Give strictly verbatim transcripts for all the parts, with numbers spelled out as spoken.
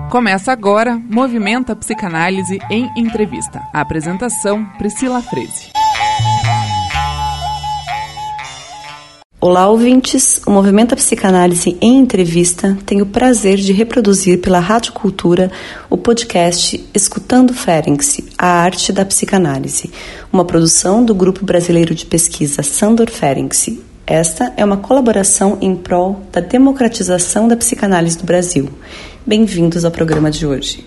Começa agora Movimenta Psicanálise em Entrevista. A apresentação, Priscila Freze. Olá, ouvintes. O Movimenta Psicanálise em Entrevista tem o prazer de reproduzir pela Rádio Cultura o podcast Escutando Ferenczi, a arte da psicanálise, uma produção do Grupo Brasileiro de Pesquisa Sándor Ferenczi. Esta é uma colaboração em prol da democratização da psicanálise do Brasil. Bem-vindos ao programa de hoje.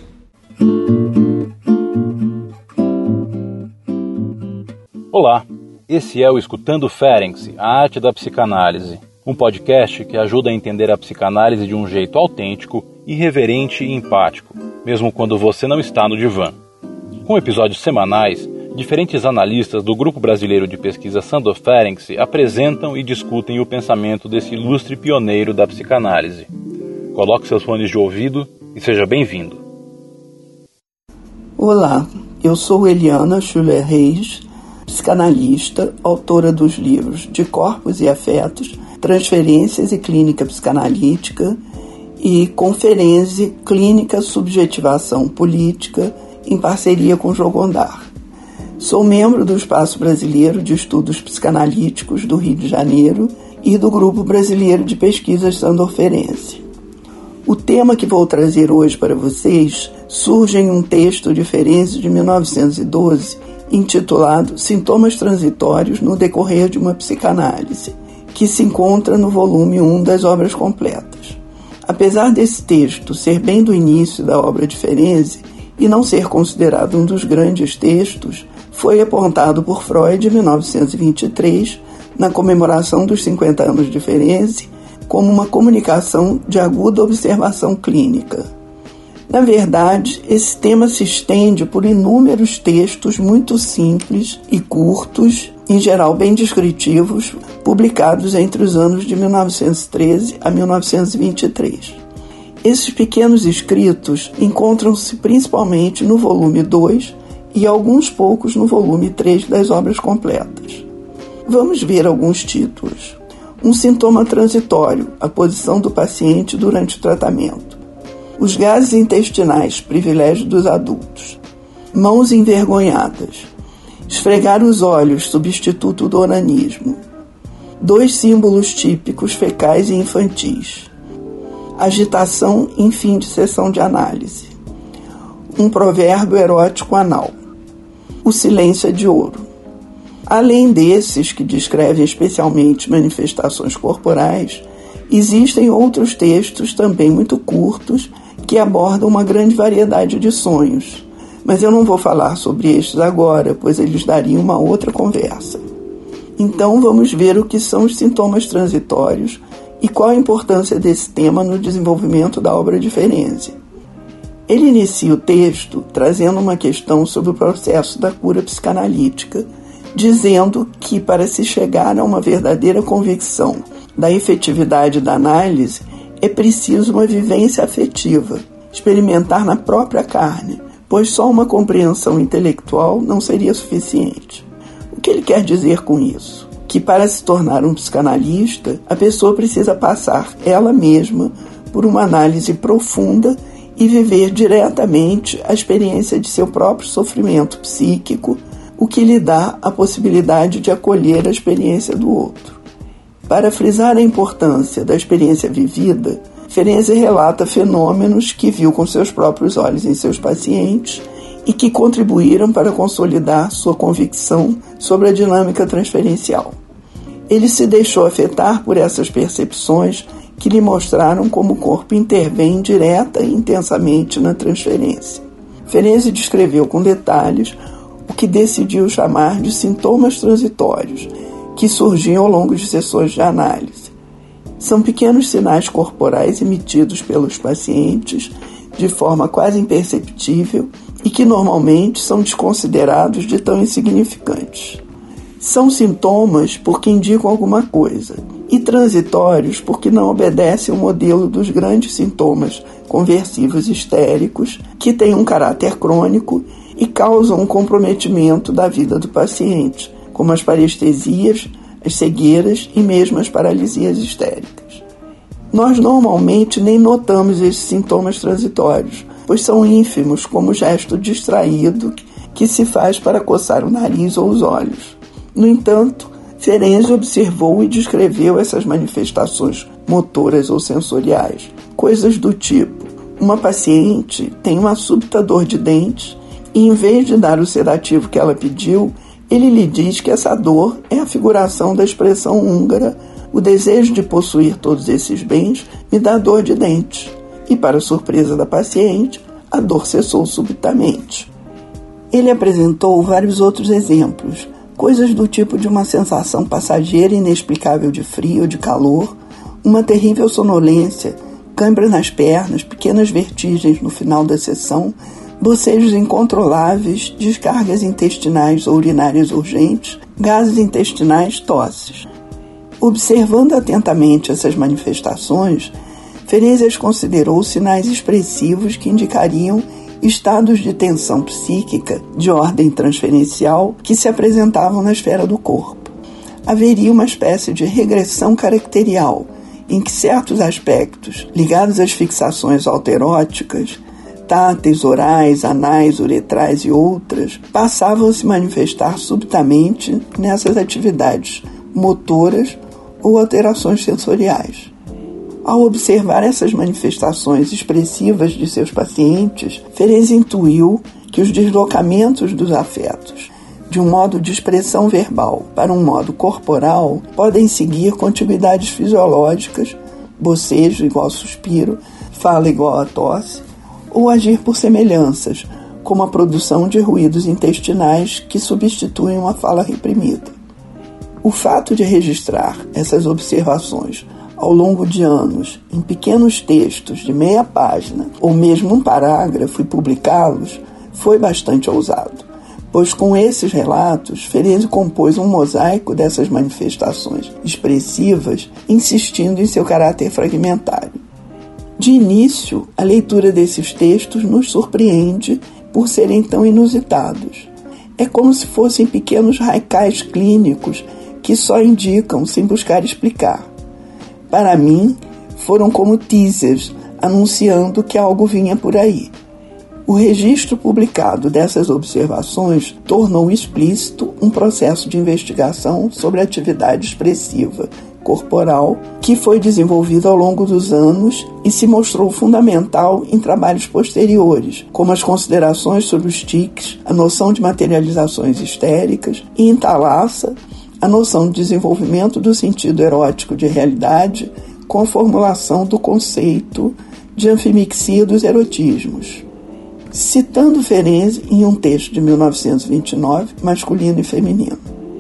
Olá, esse é o Escutando Ferenczi, a arte da psicanálise, um podcast que ajuda a entender a psicanálise de um jeito autêntico, irreverente e empático, mesmo quando você não está no divã. Com episódios semanais, diferentes analistas do Grupo Brasileiro de Pesquisa Sándor Ferenczi apresentam e discutem o pensamento desse ilustre pioneiro da psicanálise. Coloque seus fones de ouvido e seja bem-vindo. Olá, eu sou Eliana Schuller Reis, psicanalista, autora dos livros De Corpos e Afetos, Transferências e Clínica Psicanalítica e Conferência Clínica Subjetivação Política, em parceria com Jogondar. Sou membro do Espaço Brasileiro de Estudos Psicanalíticos do Rio de Janeiro e do Grupo Brasileiro de Pesquisas Sándor Ferenczi. O tema que vou trazer hoje para vocês surge em um texto de Ferenczi de mil novecentos e doze, intitulado Sintomas Transitórios no Decorrer de uma Psicanálise, que se encontra no volume um das Obras Completas. Apesar desse texto ser bem do início da obra de Ferenczi e não ser considerado um dos grandes textos, foi apontado por Freud em mil novecentos e vinte e três, na comemoração dos cinquenta anos de Ferenczi, como uma comunicação de aguda observação clínica. Na verdade, esse tema se estende por inúmeros textos muito simples e curtos, em geral bem descritivos, publicados entre os anos de mil novecentos e treze a mil novecentos e vinte e três. Esses pequenos escritos encontram-se principalmente no volume dois e alguns poucos no volume três das Obras Completas. Vamos ver alguns títulos. Um sintoma transitório, a posição do paciente durante o tratamento. Os gases intestinais, privilégio dos adultos. Mãos envergonhadas. Esfregar os olhos, substituto do onanismo. Dois símbolos típicos fecais e infantis. Agitação em fim de sessão de análise. Um provérbio erótico anal. O silêncio é de ouro. Além desses, que descrevem especialmente manifestações corporais, existem outros textos também muito curtos que abordam uma grande variedade de sonhos, mas eu não vou falar sobre estes agora, pois eles dariam uma outra conversa. Então vamos ver o que são os sintomas transitórios e qual a importância desse tema no desenvolvimento da obra de Ferenczi. Ele inicia o texto trazendo uma questão sobre o processo da cura psicanalítica, dizendo que para se chegar a uma verdadeira convicção da efetividade da análise, é preciso uma vivência afetiva, experimentar na própria carne, pois só uma compreensão intelectual não seria suficiente. O que ele quer dizer com isso? Que para se tornar um psicanalista, a pessoa precisa passar ela mesma por uma análise profunda e viver diretamente a experiência de seu próprio sofrimento psíquico, o que lhe dá a possibilidade de acolher a experiência do outro. Para frisar a importância da experiência vivida, Ferenczi relata fenômenos que viu com seus próprios olhos em seus pacientes e que contribuíram para consolidar sua convicção sobre a dinâmica transferencial. Ele se deixou afetar por essas percepções que lhe mostraram como o corpo intervém direta e intensamente na transferência. Ferenczi descreveu com detalhes o que decidiu chamar de sintomas transitórios, que surgiam ao longo de sessões de análise. São pequenos sinais corporais emitidos pelos pacientes de forma quase imperceptível e que normalmente são desconsiderados de tão insignificantes. São sintomas porque indicam alguma coisa, e transitórios porque não obedecem ao modelo dos grandes sintomas conversivos histéricos, que têm um caráter crônico e causam um comprometimento da vida do paciente, como as parestesias, as cegueiras e mesmo as paralisias histéricas. Nós normalmente nem notamos esses sintomas transitórios, pois são ínfimos como o gesto distraído que se faz para coçar o nariz ou os olhos. No entanto, Ferenczi observou e descreveu essas manifestações motoras ou sensoriais, coisas do tipo: uma paciente tem uma súbita dor de dentes e, em vez de dar o sedativo que ela pediu, ele lhe diz que essa dor é a figuração da expressão húngara: o desejo de possuir todos esses bens me dá dor de dentes. E, para surpresa da paciente, a dor cessou subitamente. Ele apresentou vários outros exemplos, coisas do tipo de uma sensação passageira e inexplicável de frio ou de calor, uma terrível sonolência, cãibra nas pernas, pequenas vertigens no final da sessão, bocejos incontroláveis, descargas intestinais ou urinárias urgentes, gases intestinais, tosses. Observando atentamente essas manifestações, Ferenczi as considerou sinais expressivos que indicariam estados de tensão psíquica de ordem transferencial que se apresentavam na esfera do corpo. Haveria uma espécie de regressão caracterial, em que certos aspectos ligados às fixações autoeróticas, táteis, orais, anais, uretrais e outras, passavam a se manifestar subitamente nessas atividades motoras ou alterações sensoriais. Ao observar essas manifestações expressivas de seus pacientes, Ferenczi intuiu que os deslocamentos dos afetos, de um modo de expressão verbal para um modo corporal, podem seguir contiguidades fisiológicas, bocejo igual suspiro, fala igual a tosse, ou agir por semelhanças, como a produção de ruídos intestinais que substituem uma fala reprimida. O fato de registrar essas observações ao longo de anos, em pequenos textos de meia página, ou mesmo um parágrafo, e publicá-los, foi bastante ousado, pois com esses relatos, Ferenczi compôs um mosaico dessas manifestações expressivas, insistindo em seu caráter fragmentário. De início, a leitura desses textos nos surpreende por serem tão inusitados. É como se fossem pequenos haikais clínicos que só indicam sem buscar explicar. Para mim, foram como teasers, anunciando que algo vinha por aí. O registro publicado dessas observações tornou explícito um processo de investigação sobre a atividade expressiva corporal que foi desenvolvido ao longo dos anos e se mostrou fundamental em trabalhos posteriores, como as considerações sobre os tics, a noção de materializações histéricas e, em Thalassa, a noção de desenvolvimento do sentido erótico de realidade com a formulação do conceito de anfimixia dos erotismos. Citando Ferenczi em um texto de mil novecentos e vinte e nove, Masculino e Feminino: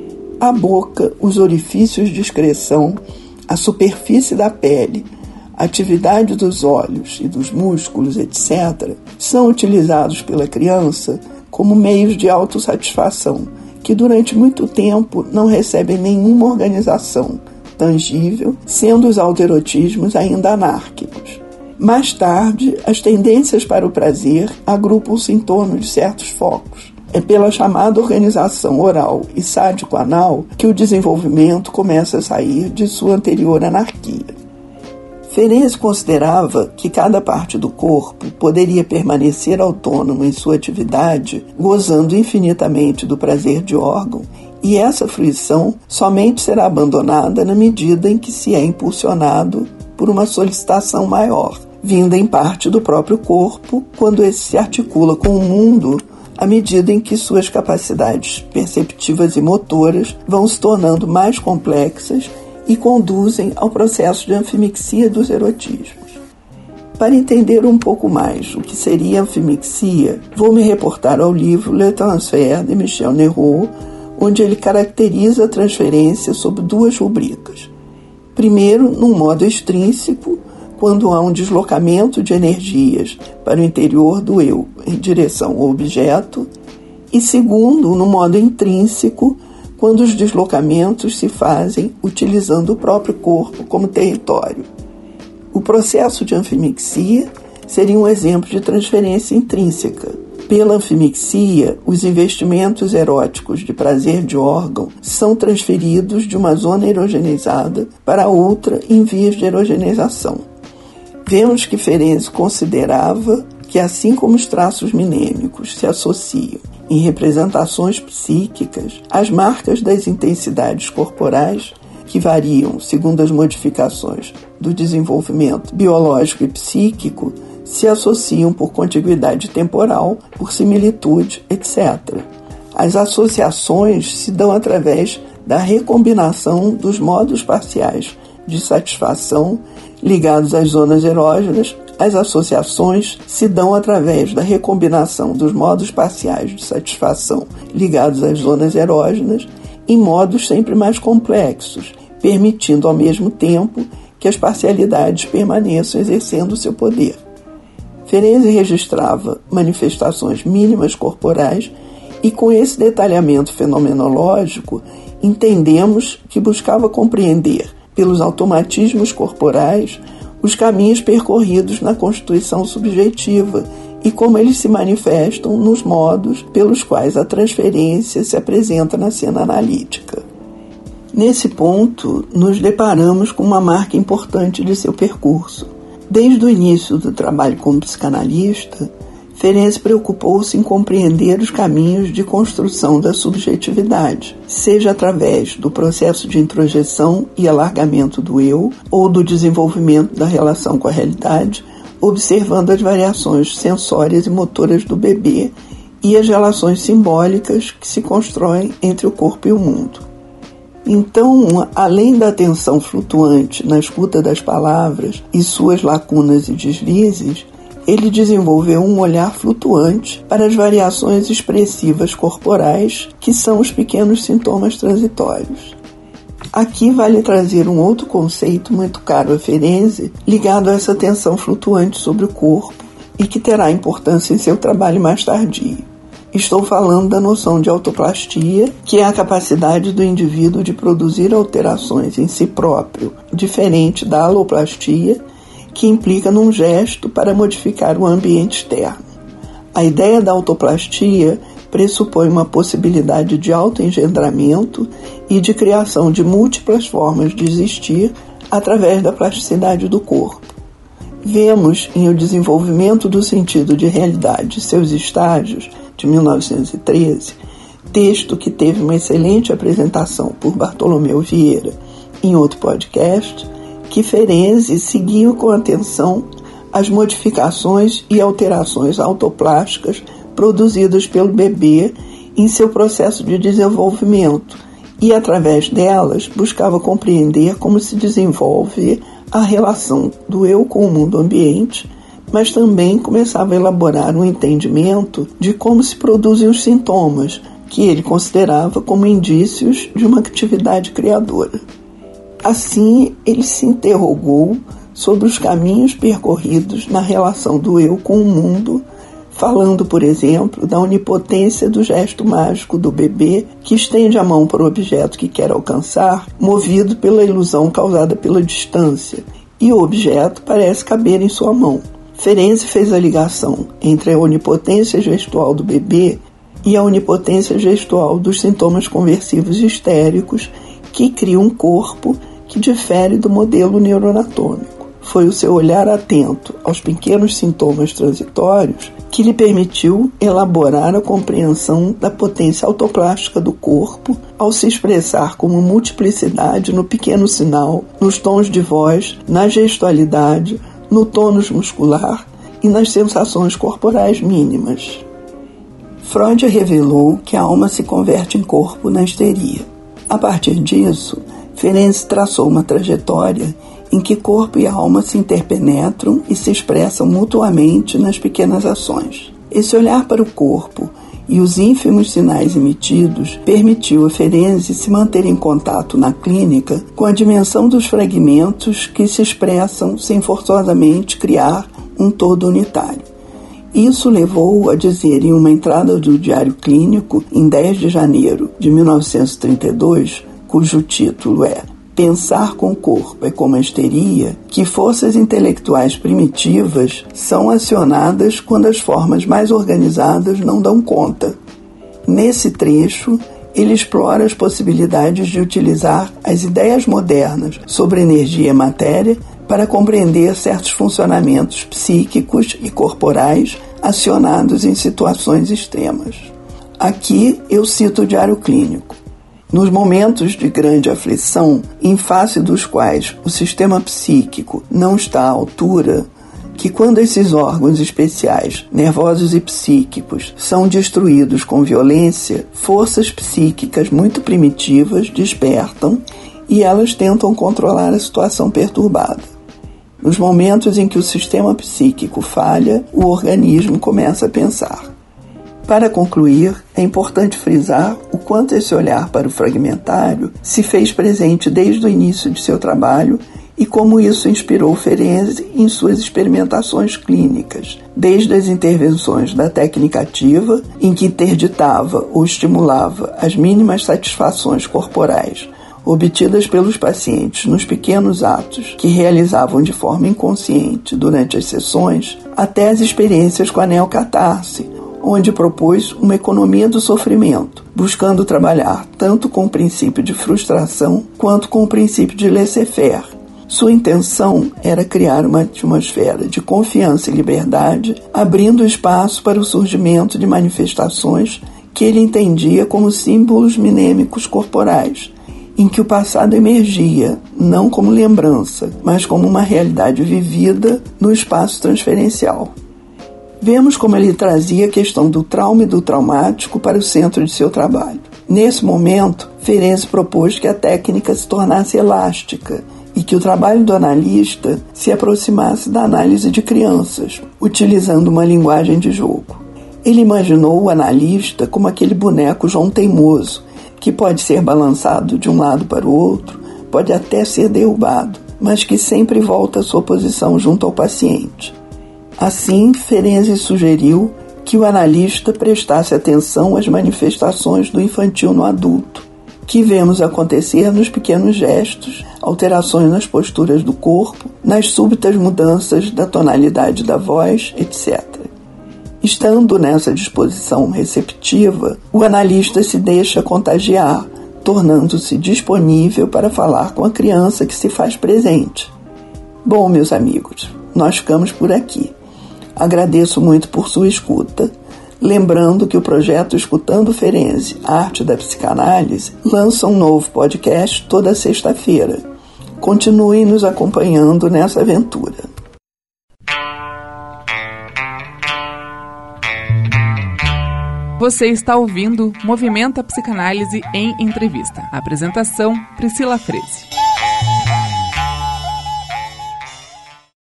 a boca, os orifícios de excreção, a superfície da pele, a atividade dos olhos e dos músculos, etcétera, são utilizados pela criança como meios de autossatisfação, que durante muito tempo não recebem nenhuma organização tangível, sendo os autoerotismos ainda anárquicos. Mais tarde, as tendências para o prazer agrupam-se em torno de certos focos. É pela chamada organização oral e sádico-anal que o desenvolvimento começa a sair de sua anterior anarquia. Ferenczi considerava que cada parte do corpo poderia permanecer autônoma em sua atividade, gozando infinitamente do prazer de órgão, e essa fruição somente será abandonada na medida em que se é impulsionado por uma solicitação maior, vinda em parte do próprio corpo, quando esse se articula com o mundo à medida em que suas capacidades perceptivas e motoras vão se tornando mais complexas e conduzem ao processo de anfimixia dos erotismos. Para entender um pouco mais o que seria anfimixia, vou me reportar ao livro Le Transfert, de Michel Néraud, onde ele caracteriza a transferência sob duas rubricas. Primeiro, num modo extrínseco, quando há um deslocamento de energias para o interior do eu em direção ao objeto, e segundo, no modo intrínseco, quando os deslocamentos se fazem utilizando o próprio corpo como território. O processo de anfimixia seria um exemplo de transferência intrínseca. Pela anfimixia, os investimentos eróticos de prazer de órgão são transferidos de uma zona erogenizada para outra em vias de erogenização. Vemos que Ferenczi considerava que, assim como os traços minêmicos se associam em representações psíquicas, as marcas das intensidades corporais, que variam segundo as modificações do desenvolvimento biológico e psíquico, se associam por contiguidade temporal, por similitude, etcétera. As associações se dão através da recombinação dos modos parciais de satisfação ligados às zonas erógenas. As associações se dão através da recombinação dos modos parciais de satisfação ligados às zonas erógenas em modos sempre mais complexos, permitindo ao mesmo tempo que as parcialidades permaneçam exercendo seu poder. Ferenczi registrava manifestações mínimas corporais e, com esse detalhamento fenomenológico, entendemos que buscava compreender, pelos automatismos corporais, os caminhos percorridos na constituição subjetiva e como eles se manifestam nos modos pelos quais a transferência se apresenta na cena analítica. Nesse ponto, nos deparamos com uma marca importante de seu percurso. Desde o início do trabalho como psicanalista, Ferenczi preocupou-se em compreender os caminhos de construção da subjetividade, seja através do processo de introjeção e alargamento do eu, ou do desenvolvimento da relação com a realidade, observando as variações sensórias e motoras do bebê e as relações simbólicas que se constroem entre o corpo e o mundo. Então, além da atenção flutuante na escuta das palavras e suas lacunas e deslizes, ele desenvolveu um olhar flutuante para as variações expressivas corporais, que são os pequenos sintomas transitórios. Aqui vale trazer um outro conceito muito caro a Ferenczi, ligado a essa atenção flutuante sobre o corpo e que terá importância em seu trabalho mais tardio. Estou falando da noção de autoplastia, que é a capacidade do indivíduo de produzir alterações em si próprio, diferente da aloplastia, que implica num gesto para modificar o ambiente externo. A ideia da autoplastia pressupõe uma possibilidade de autoengendramento e de criação de múltiplas formas de existir através da plasticidade do corpo. Vemos em O Desenvolvimento do Sentido de Realidade e Seus Estágios, de mil novecentos e treze, texto que teve uma excelente apresentação por Bartolomeu Vieira em outro podcast, que Ferenczi seguiu com atenção as modificações e alterações autoplásticas produzidas pelo bebê em seu processo de desenvolvimento e, através delas, buscava compreender como se desenvolve a relação do eu com o mundo ambiente, mas também começava a elaborar um entendimento de como se produzem os sintomas, que ele considerava como indícios de uma atividade criadora. Assim, ele se interrogou sobre os caminhos percorridos na relação do eu com o mundo, falando, por exemplo, da onipotência do gesto mágico do bebê que estende a mão para o objeto que quer alcançar, movido pela ilusão causada pela distância, e o objeto parece caber em sua mão. Ferenczi fez a ligação entre a onipotência gestual do bebê e a onipotência gestual dos sintomas conversivos histéricos que criam um corpo que difere do modelo neuroanatômico. Foi o seu olhar atento aos pequenos sintomas transitórios que lhe permitiu elaborar a compreensão da potência autoplástica do corpo ao se expressar como multiplicidade no pequeno sinal, nos tons de voz, na gestualidade, no tônus muscular e nas sensações corporais mínimas. Freud revelou que a alma se converte em corpo na histeria. A partir disso, Ferenczi traçou uma trajetória em que corpo e alma se interpenetram e se expressam mutuamente nas pequenas ações. Esse olhar para o corpo e os ínfimos sinais emitidos permitiu a Ferenczi se manter em contato na clínica com a dimensão dos fragmentos que se expressam sem forçosamente criar um todo unitário. Isso levou-o a dizer em uma entrada do Diário Clínico, em dez de janeiro de mil novecentos e trinta e dois, cujo título é Pensar com o corpo é como a histeria, que forças intelectuais primitivas são acionadas quando as formas mais organizadas não dão conta. Nesse trecho, ele explora as possibilidades de utilizar as ideias modernas sobre energia e matéria para compreender certos funcionamentos psíquicos e corporais acionados em situações extremas. Aqui eu cito o diário clínico. Nos momentos de grande aflição, em face dos quais o sistema psíquico não está à altura, que quando esses órgãos especiais, nervosos e psíquicos, são destruídos com violência, forças psíquicas muito primitivas despertam e elas tentam controlar a situação perturbada. Nos momentos em que o sistema psíquico falha, o organismo começa a pensar. Para concluir, é importante frisar o quanto esse olhar para o fragmentário se fez presente desde o início de seu trabalho e como isso inspirou Ferenczi em suas experimentações clínicas, desde as intervenções da técnica ativa, em que interditava ou estimulava as mínimas satisfações corporais obtidas pelos pacientes nos pequenos atos que realizavam de forma inconsciente durante as sessões, até as experiências com a neocatarse, onde propôs uma economia do sofrimento, buscando trabalhar tanto com o princípio de frustração quanto com o princípio de laissez-faire. Sua intenção era criar uma atmosfera de confiança e liberdade, abrindo espaço para o surgimento de manifestações que ele entendia como símbolos minêmicos corporais, em que o passado emergia, não como lembrança, mas como uma realidade vivida no espaço transferencial. Vemos como ele trazia a questão do trauma e do traumático para o centro de seu trabalho. Nesse momento, Ferenczi propôs que a técnica se tornasse elástica e que o trabalho do analista se aproximasse da análise de crianças, utilizando uma linguagem de jogo. Ele imaginou o analista como aquele boneco João Teimoso, que pode ser balançado de um lado para o outro, pode até ser derrubado, mas que sempre volta à sua posição junto ao paciente. Assim, Ferenczi sugeriu que o analista prestasse atenção às manifestações do infantil no adulto, que vemos acontecer nos pequenos gestos, alterações nas posturas do corpo, nas súbitas mudanças da tonalidade da voz, etcétera. Estando nessa disposição receptiva, o analista se deixa contagiar, tornando-se disponível para falar com a criança que se faz presente. Bom, meus amigos, nós ficamos por aqui. Agradeço muito por sua escuta, lembrando que o projeto Escutando Ferenczi, Arte da Psicanálise, lança um novo podcast toda sexta-feira. Continuem nos acompanhando nessa aventura. Você está ouvindo Movimenta Psicanálise em Entrevista. Apresentação, Priscila Freze.